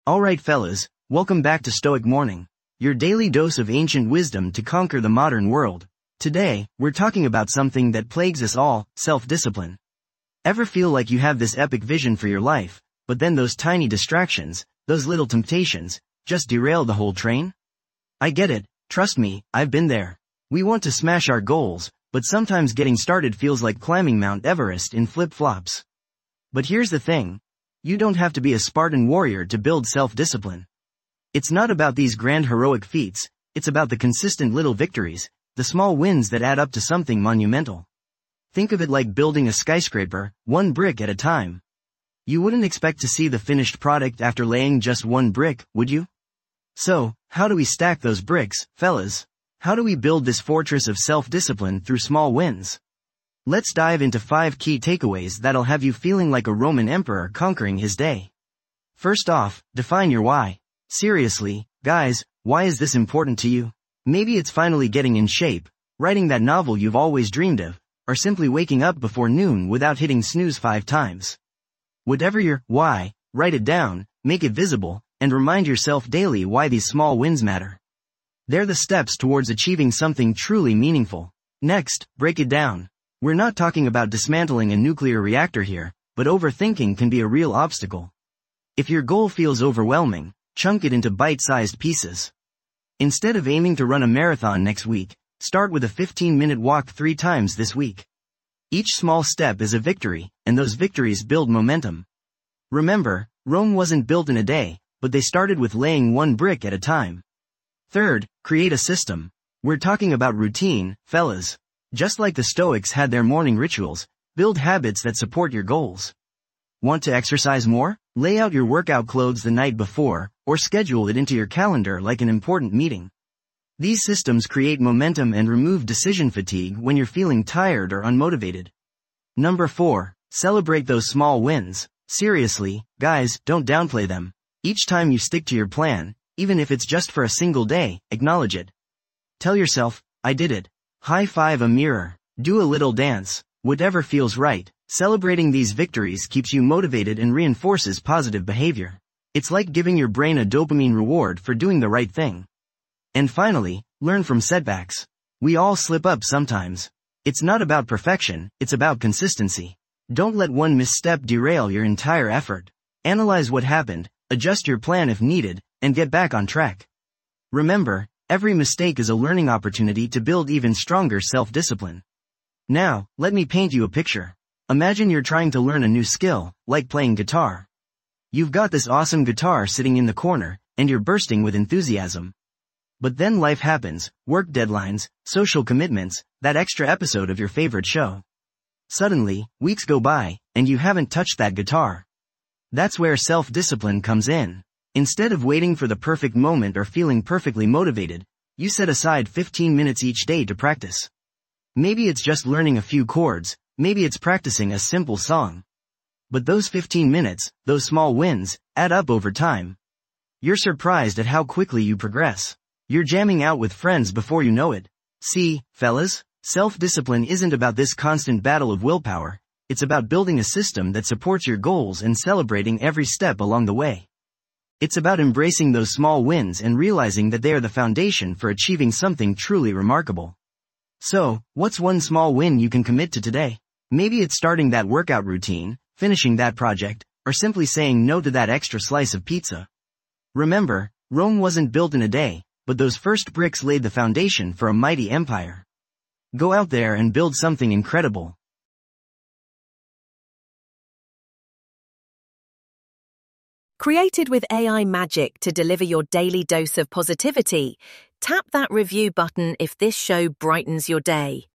Alright fellas, welcome back to Stoic Morning, your daily dose of ancient wisdom to conquer the modern world. Today, we're talking about something that plagues us all, self-discipline. Ever feel like you have this epic vision for your life, but then those tiny distractions, those little temptations, just derail the whole train? I get it, trust me, I've been there. We want to smash our goals, but sometimes getting started feels like climbing Mount Everest in flip-flops. But here's the thing. You don't have to be a Spartan warrior to build self-discipline. It's not about these grand heroic feats, it's about the consistent little victories, the small wins that add up to something monumental. Think of it like building a skyscraper, one brick at a time. You wouldn't expect to see the finished product after laying just one brick, would you? So, how do we stack those bricks, fellas? How do we build this fortress of self-discipline through small wins? Let's dive into 5 key takeaways that'll have you feeling like a Roman emperor conquering his day. First off, define your why. Seriously, guys, why is this important to you? Maybe it's finally getting in shape, writing that novel you've always dreamed of, or simply waking up before noon without hitting snooze 5 times. Whatever your why, write it down, make it visible, and remind yourself daily why these small wins matter. They're the steps towards achieving something truly meaningful. Next, break it down. We're not talking about dismantling a nuclear reactor here, but overthinking can be a real obstacle. If your goal feels overwhelming, chunk it into bite-sized pieces. Instead of aiming to run a marathon next week, start with a 15-minute walk 3 times this week. Each small step is a victory, and those victories build momentum. Remember, Rome wasn't built in a day, but they started with laying one brick at a time. Third, create a system. We're talking about routine, fellas. Just like the Stoics had their morning rituals, build habits that support your goals. Want to exercise more? Lay out your workout clothes the night before, or schedule it into your calendar like an important meeting. These systems create momentum and remove decision fatigue when you're feeling tired or unmotivated. Number 4, celebrate those small wins. Seriously, guys, don't downplay them. Each time you stick to your plan, even if it's just for a single day, acknowledge it. Tell yourself, I did it. High-five a mirror. Do a little dance. Whatever feels right. Celebrating these victories keeps you motivated and reinforces positive behavior. It's like giving your brain a dopamine reward for doing the right thing. And finally, learn from setbacks. We all slip up sometimes. It's not about perfection, it's about consistency. Don't let one misstep derail your entire effort. Analyze what happened, adjust your plan if needed, and get back on track. Remember, every mistake is a learning opportunity to build even stronger self-discipline. Now, let me paint you a picture. Imagine you're trying to learn a new skill, like playing guitar. You've got this awesome guitar sitting in the corner, and you're bursting with enthusiasm. But then life happens, work deadlines, social commitments, that extra episode of your favorite show. Suddenly, weeks go by, and you haven't touched that guitar. That's where self-discipline comes in. Instead of waiting for the perfect moment or feeling perfectly motivated, you set aside 15 minutes each day to practice. Maybe it's just learning a few chords, maybe it's practicing a simple song. But those 15 minutes, those small wins, add up over time. You're surprised at how quickly you progress. You're jamming out with friends before you know it. See, fellas, self-discipline isn't about this constant battle of willpower, it's about building a system that supports your goals and celebrating every step along the way. It's about embracing those small wins and realizing that they are the foundation for achieving something truly remarkable. So, what's one small win you can commit to today? Maybe it's starting that workout routine, finishing that project, or simply saying no to that extra slice of pizza. Remember, Rome wasn't built in a day, but those first bricks laid the foundation for a mighty empire. Go out there and build something incredible. Created with AI magic to deliver your daily dose of positivity, tap that review button if this show brightens your day.